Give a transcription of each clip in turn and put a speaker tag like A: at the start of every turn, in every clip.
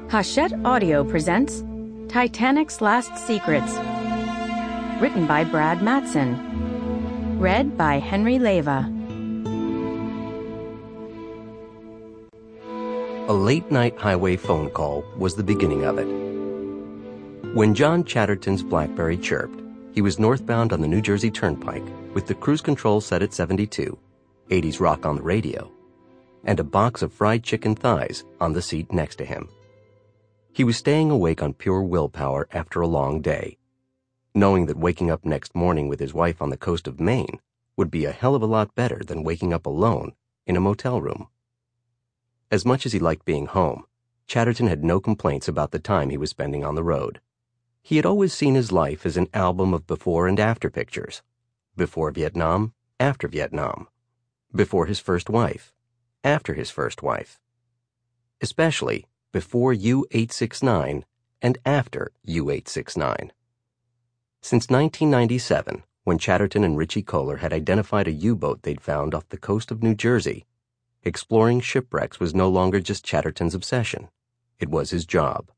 A: Hachette Audio presents Titanic's Last Secrets. Written by Brad Matson. Read by Henry Leva.
B: A late-night highway phone call was the beginning of it. When John Chatterton's BlackBerry chirped, he was northbound on the New Jersey Turnpike with the cruise control set at 72, 80s rock on the radio, and a box of fried chicken thighs on the seat next to him. He was staying awake on pure willpower after a long day, knowing that waking up next morning with his wife on the coast of Maine would be a hell of a lot better than waking up alone in a motel room. As much as he liked being home, Chatterton had no complaints about the time he was spending on the road. He had always seen his life as an album of before and after pictures. Before Vietnam, after Vietnam. Before his first wife, after his first wife. Especially before U-869 and after U-869. Since 1997, when Chatterton and Richie Kohler had identified a U-boat they'd found off the coast of New Jersey, exploring shipwrecks was no longer just Chatterton's obsession. It was his job.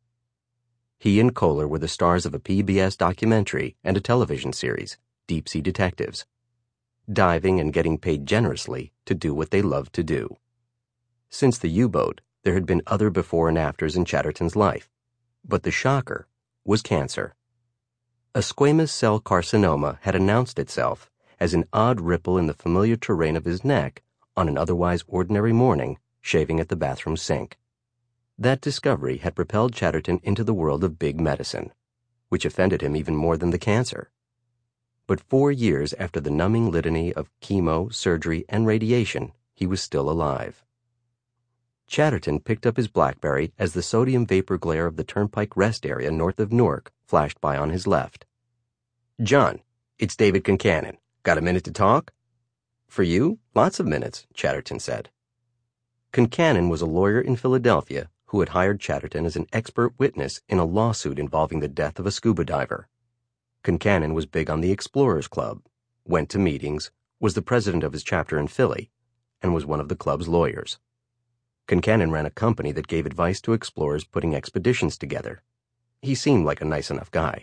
B: He and Kohler were the stars of a PBS documentary and a television series, Deep Sea Detectives, diving and getting paid generously to do what they loved to do. Since the U-boat, there had been other before and afters in Chatterton's life, but the shocker was cancer. A squamous cell carcinoma had announced itself as an odd ripple in the familiar terrain of his neck on an otherwise ordinary morning, shaving at the bathroom sink. That discovery had propelled Chatterton into the world of big medicine, which offended him even more than the cancer. But 4 years after the numbing litany of chemo, surgery, and radiation, he was still alive. Chatterton picked up his BlackBerry as the sodium vapor glare of the Turnpike rest area north of Newark flashed by on his left. "John, it's David Concannon. Got a minute to talk?" "For you, lots of minutes," Chatterton said. Concannon was a lawyer in Philadelphia who had hired Chatterton as an expert witness in a lawsuit involving the death of a scuba diver. Concannon was big on the Explorers Club, went to meetings, was the president of his chapter in Philly, and was one of the club's lawyers. Concannon ran a company that gave advice to explorers putting expeditions together. He seemed like a nice enough guy.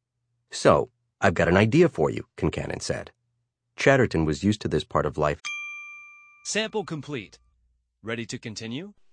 B: "So, I've got an idea for you," Concannon said. Chatterton was used to this part of life.
C: Sample complete. Ready to continue?